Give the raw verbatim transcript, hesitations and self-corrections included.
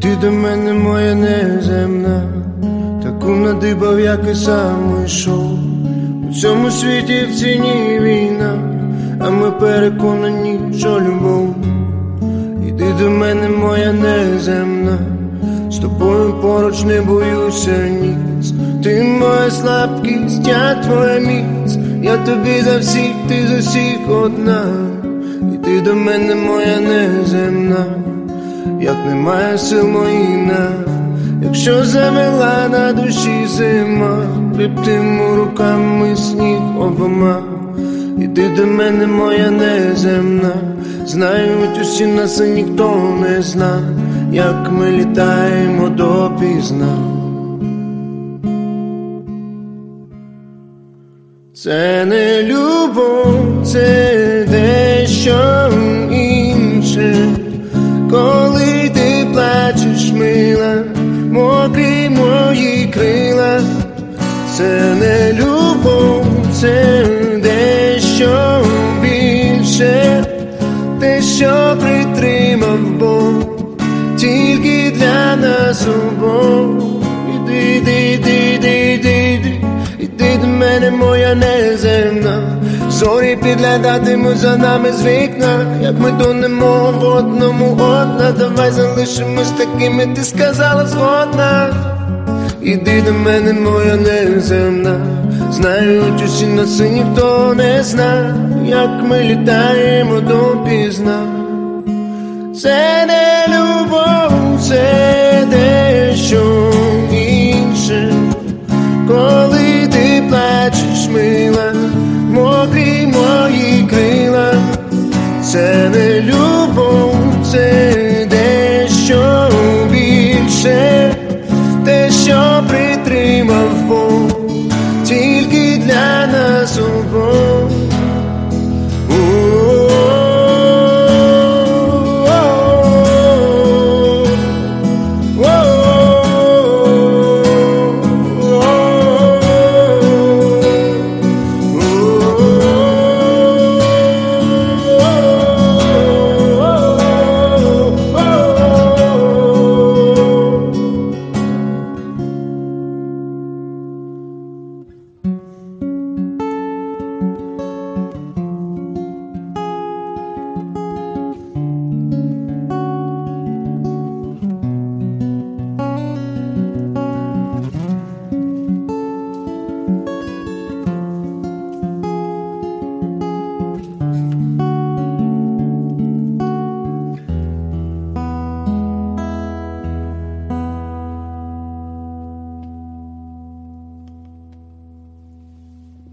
Іди до мене, моя неземна, таку надибав, як і сам йшов. У цьому світі в ціні війна, а ми переконані, що любов. Іди до мене, моя неземна, з тобою поруч не боюся ніц. Ти моя слабкість, я твоя міць, я тобі за всіх, ти за всіх одна. Іди до мене, моя неземна, як немає сил моїна, якщо завела на душі зима, крепкими руками сніг обома. Іди до мене, моя неземна, знають усі нас, і ніхто не зна, як ми літаємо допізна. Це не любов, це дещо інше. Коли ти плачеш, мила, мокрі мої крила. Це не любов, це дещо більше, те, що притримав Бог тільки для нас обох. Іди, іди, іди, іди, іди, іди, іди до мене, моя неземна. Зорі підглядатимуть за нами з вікна, як ми тонемо в одному одна. Давай залишимось такими, ти сказала згодна. Іди до мене, моя неземна, знають усі нас, і ніхто не зна, як ми літаємо допізна. Це не любов, це дещо інше. Коли ти плачеш, мила,